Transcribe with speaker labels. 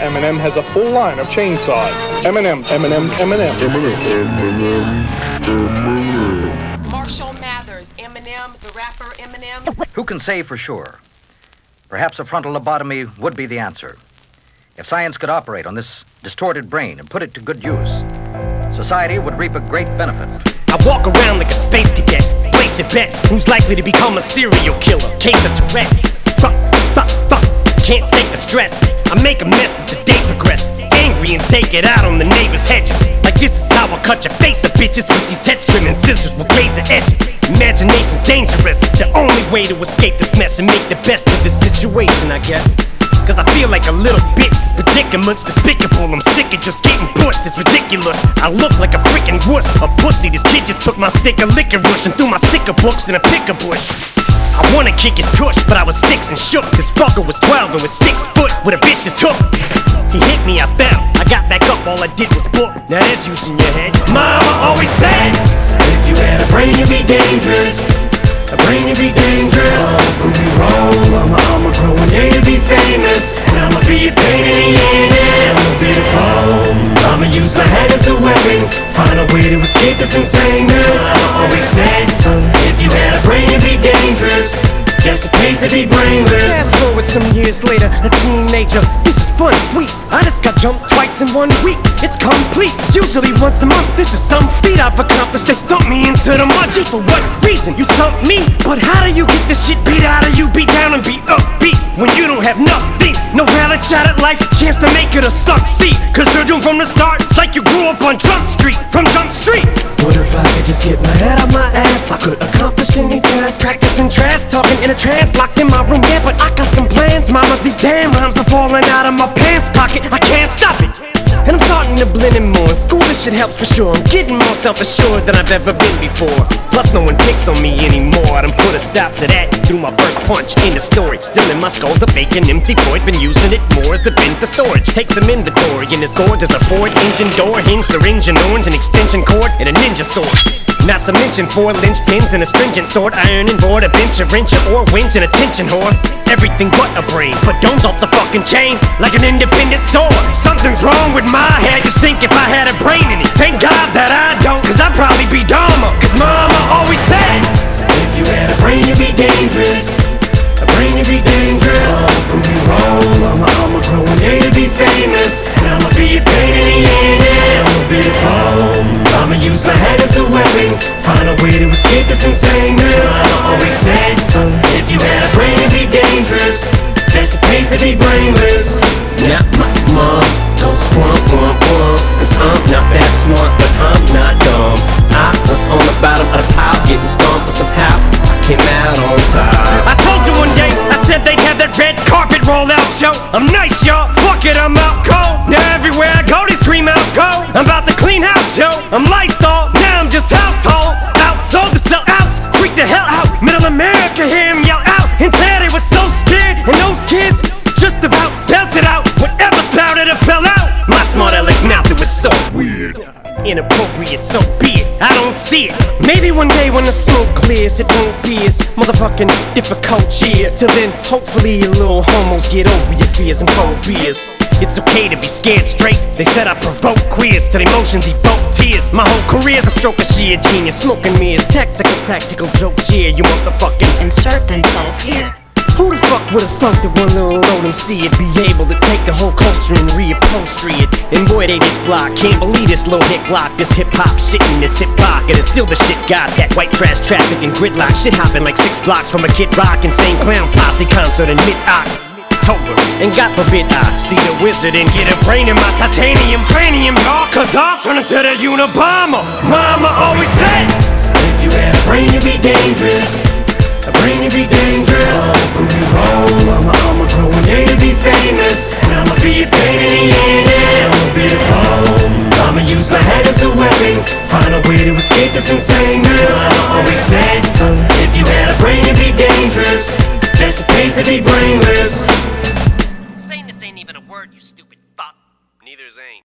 Speaker 1: Eminem has a full line of chainsaws. Eminem.
Speaker 2: Marshall Mathers, Eminem, the rapper Eminem.
Speaker 3: Who can say for sure? Perhaps a frontal lobotomy would be the answer. If science could operate on this distorted brain and put it to good use, society would reap a great benefit.
Speaker 4: I walk around like a space cadet, placing bets. Who's likely to become a serial killer? Case of Tourette's. Fuck, can't take the stress. I make a mess as the day progresses. Angry and take it out on the neighbor's hedges. Like this is how I cut your face of bitches with these head trimming scissors with razor edges. Imagination's dangerous. It's the only way to escape this mess and make the best of this situation, I guess. Cause I feel like a little bitch. This predicament's despicable. I'm sick of just getting pushed. It's ridiculous. I look like a freaking wuss. A pussy. This kid just took my stick of licorice and threw my sticker books in a picker bush. I wanna kick his tush, but I was 6 and shook. This fucker was 12 and was 6 foot with a vicious hook. He hit me, I fell. I got back up, all I did was book. Now there's use in your head. Mama always said, if you had a brain, you'd be dangerous. A brain, you'd be dangerous. Prove me wrong, I'ma grow one day to be famous. And I'ma be a pain in the anus. I'ma be the bomb. I'ma use my head as a weapon. Find a way to escape this insaneness. Mama always said, if you had a brain, you'd be dangerous. Guess it pays to be brainless. Fast forward some years later, a teenager. This is fun, sweet. I just got jumped twice in 1 week. It's complete. It's usually once a month. This is some feat I've accomplished. They stumped me into the mud. Gee, for what reason? You stumped me. But how do you get this shit beat out of you? Beat down and be upbeat when you don't have nothing. No valid shot at life, chance to make it or succeed. Cause you're doomed from the start. It's like you grew up on Jump Street. From Jump Street. What if I could just get my head out my ass? I could accomplish any task. Practicing trash, talking in a trance. Locked in my room, yeah, but I got some plans. Mama, these damn rhymes are falling out of my pants pocket. I can't stop it. And I'm starting to blend in more. School, this shit helps for sure. I'm getting more self-assured than I've ever been before. Plus, no one picks on me anymore. I done put a stop to that through my first punch in the story. Still in my skull's a fake and empty void. Been using it more as the bin for storage. Take some inventory in this gourd. There's a Ford engine door, hinge, syringe, and orange, an extension cord, and a ninja sword. Not to mention 4 linchpins and a stringent stored iron and board, a bench, a wrench, or winch, and a tension whore. Everything but a brain, but domes off the fucking chain like an independent store. Something's wrong with my head, just think if I had a brain in it. Thank God that I don't, cause I'd probably be dumber. Cause mama always said, if you had a brain you'd be dangerous. A brain you'd be dangerous. Prove me wrong, I'ma grow one day to be famous. And I'ma be a pain in the anus. I'ma be the bomb. I'ma use my head as a weapon. Find a way to escape this insaneness. Mama always said, if you had a brain you'd be dangerous. Guess it pays to be brainless. Now my mom goes womp. Cause I'm not that smart, but I'm not dumb. I was on the bottom of the pile getting stomped, but somehow I came out on top. I told you one day, I said they'd have that red carpet roll out show. I'm nice, y'all, fuck it, I'm out cold. Now everywhere I go, they scream out go. I'm about to clean house, yo, I'm Lysol. Now I'm just household, outsold to sell outs. Freak the hell out, middle America, hear him yell out. And tell they was so scared, and those kids just about belted out. Whatever spouted or fell out. My smart aleck mouth, it was so weird. Inappropriate, so be it, I don't see it. Maybe one day when the smoke clears, it won't be as motherfucking difficult, yeah. Till then, hopefully you little homos get over your fears and phobias. It's okay to be scared straight. They said I provoke queers till emotions evoke tears. My whole career's a stroke of sheer genius. Smoking me is tactical, practical jokes, yeah. You motherfucking
Speaker 2: insert insult here.
Speaker 4: Who the fuck would've thunk that one little old MC would be able to take the whole culture and reupholstery it? And boy, they did fly. Can't believe this little hit glock, this hip-hop shit in this hip pocket. And still the shit got that white trash traffic and gridlock. Shit hopping like 6 blocks from a Kid Rock insane clown posse concert in mid-October. And God forbid I see the wizard and get a brain in my titanium cranium, y'all. Cause I'll turn into the Unabomber. Mama always said, if you had a brain you'd be dangerous. A brain you'd be dangerous. Prove me wrong, I'ma grow one day to be famous. And I'ma be a pain in the anus. I'ma be the bomb. I'ma use my head as a weapon. Find a way to escape this insaneness. Mama always said, if you had a brain you'd be dangerous. Guess it pays to be brainless.